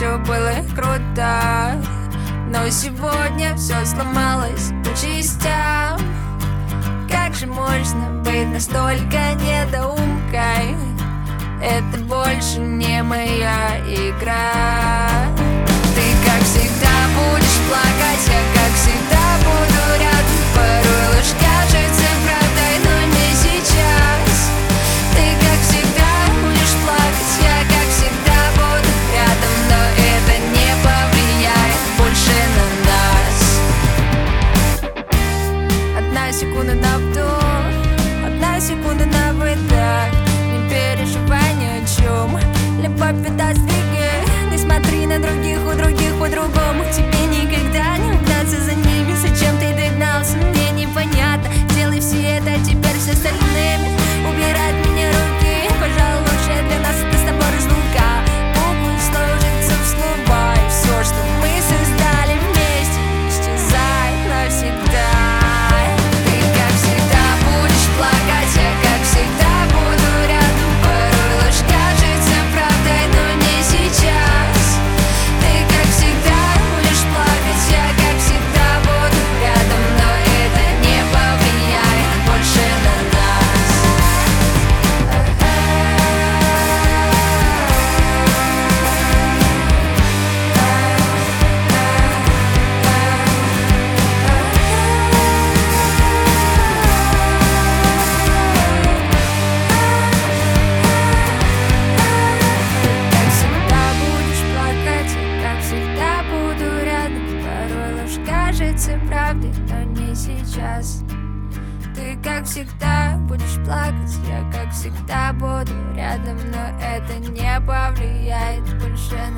все было круто, но сегодня все сломалось по частям. Как же можно быть настолько недоумкой? Это больше не моя игра. Ты, как всегда, будешь плакать, я, как всегда, буду рядом. Порой ложь кажется правдой, но не сейчас. Ты, как всегда, будешь плакать, я, как всегда, буду рядом. Но это не повлияет больше на нас. Одна секунда на вдох, одна секунда на выдох. Не переживай ни о чем, любовь беда сдвигай. Не смотри на других, у других по-другому. Тебе никогда не угнаться за ними. Зачем ты догнался, мне непонятно. Делай все это теперь с остальными. Убирать мне руки, пожалуй, лучше для нас это с тобой разлука. Буквы сложатся в слова, и все, что мы создали вместе, исчезает навсегда. Ты, как всегда, будешь плакать, я, как всегда, буду рядом. Порой ложь кажется правдой, но не сейчас. Ты, как всегда, будешь плакать, я, как всегда, буду рядом. Но это не повлияет больше на нас. Как всегда будешь плакать, я, как всегда, буду рядом. Порой ложь кажется правдой, но не сейчас. Ты, как всегда, будешь плакать, я, как всегда, буду рядом. Но это не повлияет больше